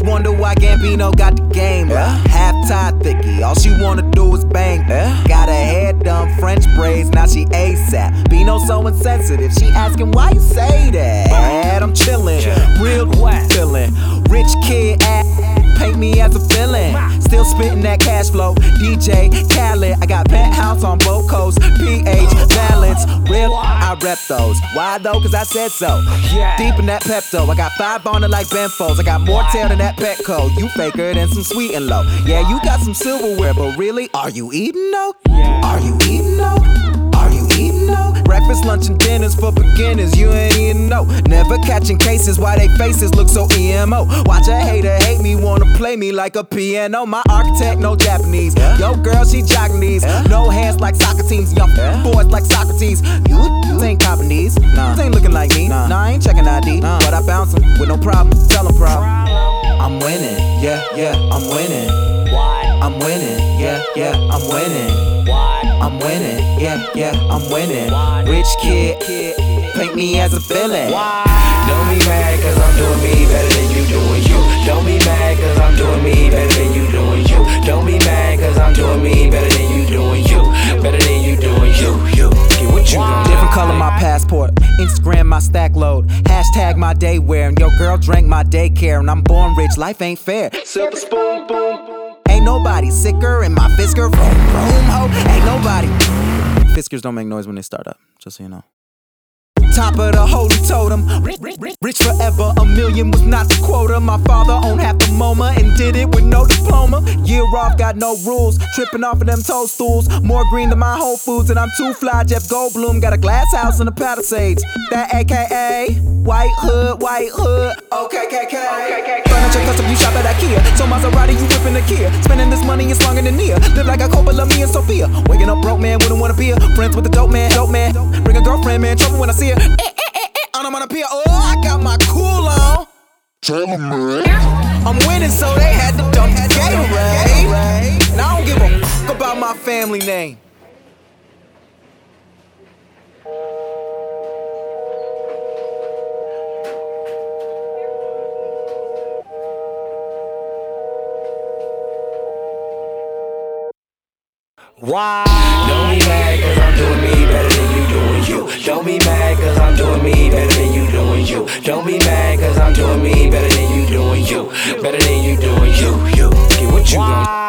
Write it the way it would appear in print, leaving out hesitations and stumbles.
wonder why Gambino got the game. Half-tied thicky, all she wanna do is bang. Got her hair done, French braids, now she ASAP. Bino so insensitive, she asking why you say that. I'm chillin', real feelin', rich kid paint me as a villain. Still spittin' that cash flow, DJ Khaled. I got penthouse on both coasts, PH balance, real, I rep those. Why though? Cause I said so. Deep in that Pepto, I got 5 on it like Benfos. I got more tail than that Petco. You faker than some sweet and low. Yeah, you got some silverware, but really, are you eating though? Are you eating though? Are you eating though? Breakfast, lunch, and dinners for beginners, you ain't eating no. Never catching cases, why they faces look so emo. Watch a hater hate me, wanna play me like a piano. My architect, no Japanese. Yo girl, she jogging these. No hands like soccer teams, yo boys like Socrates. You ain't copping these, nah. Ain't looking like me, nah. I ain't checking ID, but I bounce 'em with no problem, tell 'em problem. I'm winning, yeah, I'm winning. Why? I'm winning, yeah, I'm winning. Why? I'm winning, yeah, I'm winning. Rich kid, paint me as a villain. Why? Don't be mad cause I'm doing me better than you doing you. Don't be mad cause I'm doing me better than you doing you. Don't be mad cause I'm doing me better than you doing you. Better than you doing you. Get what you want. Different color my passport, Instagram my stack load, hashtag my day wear, and your girl drank my daycare, and I'm born rich, life ain't fair. Silver spoon, boom. Ain't nobody sicker in my Fisker room, ho. Ain't nobody. Fiskers don't make noise when they start up, just so you know. Top of the holy totem, rich forever, a million was not the quota. My father owned half the MoMA and did it with no diploma. Year off, got no rules, tripping off of them toadstools. More green than my Whole Foods, and I'm too fly, Jeff Goldblum. Got a glass house in the Palisades, that AKA White Hood, okay, KK. Furniture custom, you shop at IKEA. So Maserati, you whipping the Kia. Spending this money is longer than Nia. Live like a Coppola, me and Sophia. Waking up broke, man, wouldn't wanna be a friends with the dope man. Bring a girlfriend, man, trouble when I see her. I'm on a pier, oh, I got my cool on. Tell 'em, man. I'm winning, so they had to dump the Gatorade. Now I don't give a fuck about my family name. Why? Don't be mad cause I'm doing me better than you doing you. Don't be mad cause I'm doing me better than you doing you. Don't be mad cause I'm doing me better than you doing you. Better than you doing you. Get what you want.